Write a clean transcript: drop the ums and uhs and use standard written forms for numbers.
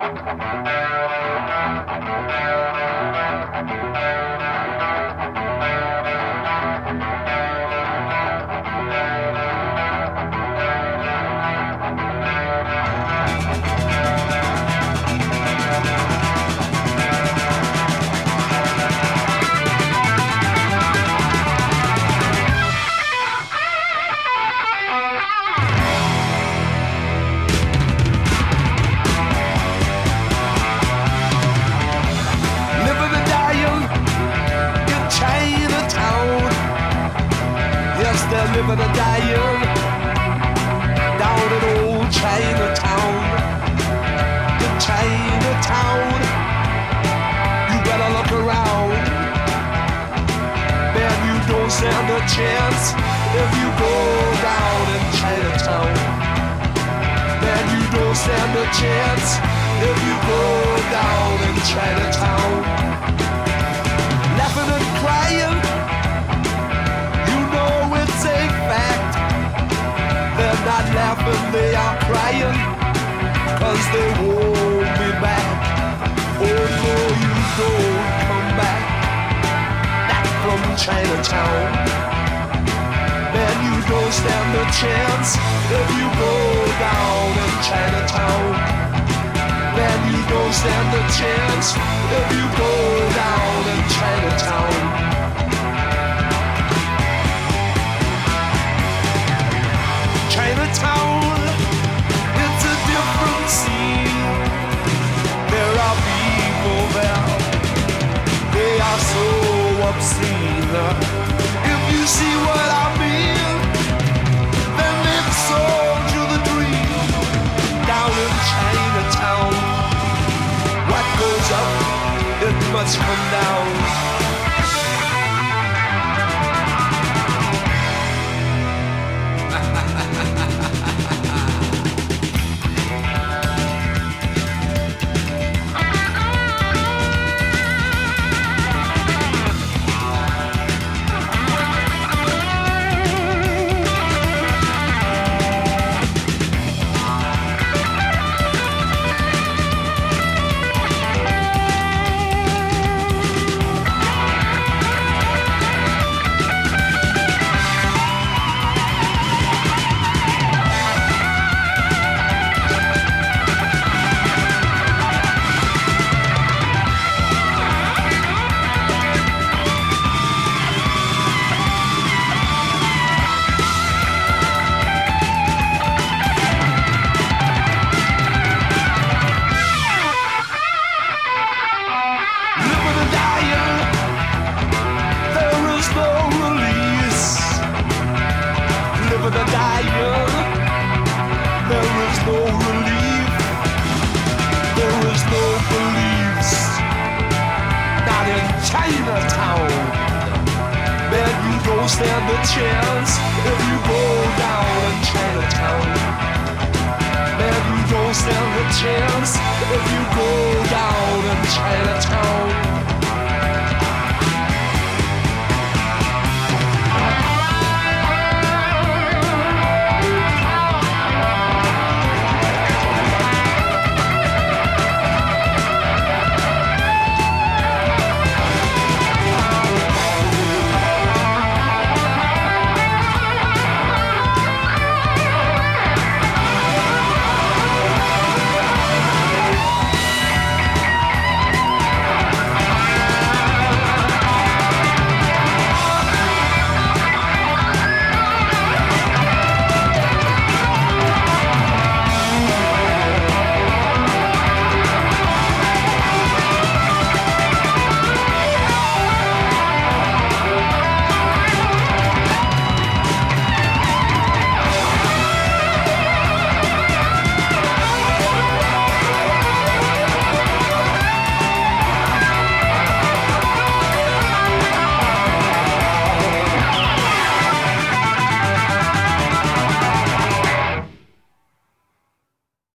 They're living and dying down in old Chinatown. In Chinatown, you better look around. Man, you don't stand a chance if you go down in Chinatown. Man, you don't stand a chance if you go down in Chinatown. Laughing and crying, it's a fact. They're not laughing, they are crying, 'cause they won't be back. Oh no, you don't come back from Chinatown. Man, you don't stand a chance if you go down in Chinatown. Man, you don't stand a chance if you go down in Chinatown. Chinatown, it's a different scene. There are people there, they are so obscene. If you see what I mean, then they've sold you the dream. Down in Chinatown, what goes up, it must come down. Chinatown, man, you don't stand a chance if you go down in Chinatown. Man, you don't stand a chance if you go down in Chinatown.